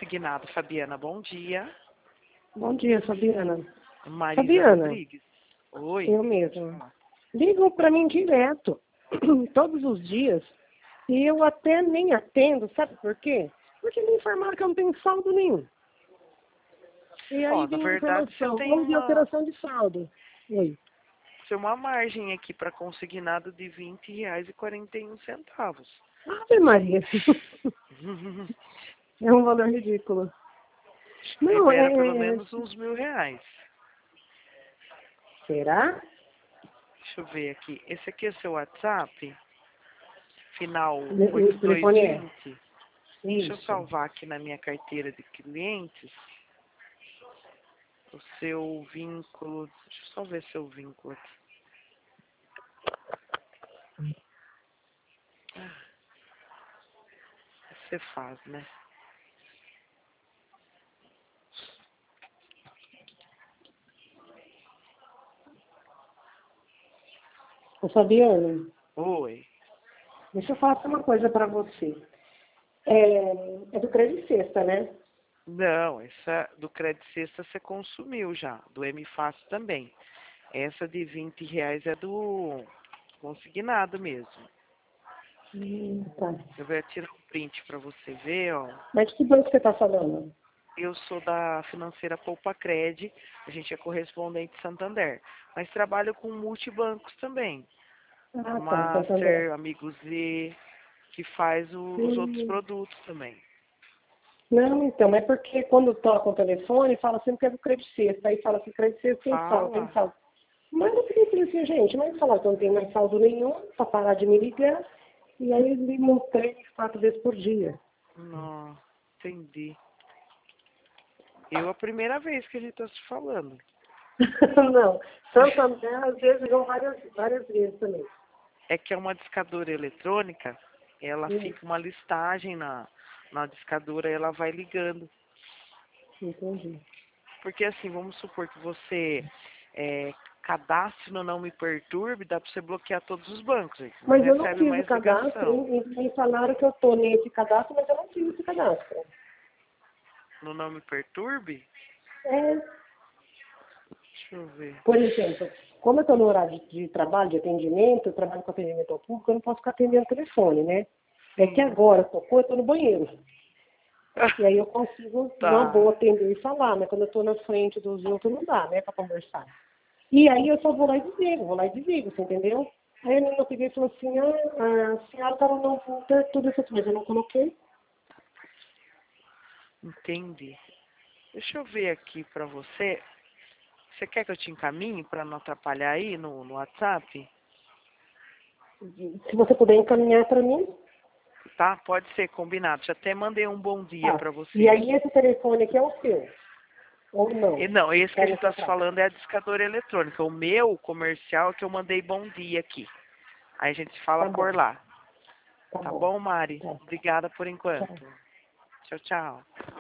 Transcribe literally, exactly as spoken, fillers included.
Consignado, Fabiana, bom dia. Bom dia, Fabiana. Marisa Fabiana, Rodrigues. Oi. eu mesma. Ligam para mim direto, todos os dias, e eu até nem atendo, sabe por quê? Porque me informaram que eu não tenho saldo nenhum. E aí Ó, na vem a verdade, você informação, tem houve uma, alteração de saldo. Oi. tem uma margem aqui para consignado de vinte reais e quarenta e um centavos. Ave Maria. É um valor ridículo. Não, Libera pelo é... menos uns mil reais. Será? Deixa eu ver aqui. Esse aqui é o seu WhatsApp? Final O oito dois telefone é? vinte. Deixa eu Isso. salvar aqui na minha carteira de clientes o seu vínculo. Deixa eu só ver seu vínculo aqui. Você faz, né? Ô, Fabiana, Oi. deixa eu falar uma coisa para você. É, é do Crédito Sexta, né? Não, essa do Crédito Sexta você consumiu já. Do M Fácil também. Essa de vinte reais é do consignado mesmo. Hum, tá. Eu vou tirar um print para você ver, ó. Mas que banco você está falando? Eu sou da financeira Poupa Cred, a gente é correspondente Santander, mas trabalho com multibancos também. Ah, tá, Santander. Master, Amigo Z, que faz o- os outros Hum, produtos também. não, então, é porque quando toca o telefone, fala sempre que é do Crédito Sexta. Aí fala que Crédito Sexta tem saldo, tem Fala. saldo. Mas eu fiquei assim, gente, mas falar que eu não tenho mais saldo nenhum, para parar de me ligar. E aí eles ligam três, quatro vezes por dia. Não, entendi. Eu a primeira vez que a gente tá se falando. Não, Santander às vezes ligam várias, várias vezes também. É que é uma discadora eletrônica, ela Hum, fica uma listagem na, na discadora e ela vai ligando. entendi. Porque assim, vamos supor que você é, cadastre no Não Me Perturbe, dá para você bloquear todos os bancos, aí você não Mas eu não recebe fiz o mais cadastro, ligação. e me falaram que eu estou nesse cadastro, mas eu não fiz esse cadastro. No Não Me Perturbe, É, deixa eu ver. por exemplo, como eu estou no horário de, de trabalho, de atendimento, eu trabalho com atendimento ao público, eu não posso ficar atendendo telefone, né? É que Sim. agora tocou, eu estou no banheiro. E aí eu consigo, numa Tá. boa, atender e falar, mas quando eu estou na frente dos outros, não dá, né, para conversar. E aí eu só vou lá e desligo, vou lá e desligo, você entendeu? Aí a menina peguei e falou assim, ah, a senhora estava no Volter, tudo isso aqui, mas eu não coloquei. Entendi. Deixa eu ver aqui pra você. Você quer que eu te encaminhe pra não atrapalhar aí no, no WhatsApp? Se você puder encaminhar para mim, Tá? Pode ser, combinado. Já até mandei um bom dia tá. pra E você. aí esse telefone aqui é o seu, ou E não? não, esse que a Quer gente me tá se comprar? falando é a discadora eletrônica. O meu comercial é que eu mandei bom dia aqui. Aí a gente se fala Tá por bom, lá. tá Tá bom. bom, Mari? Tá. Obrigada por Tchau. enquanto. Tchau, tchau.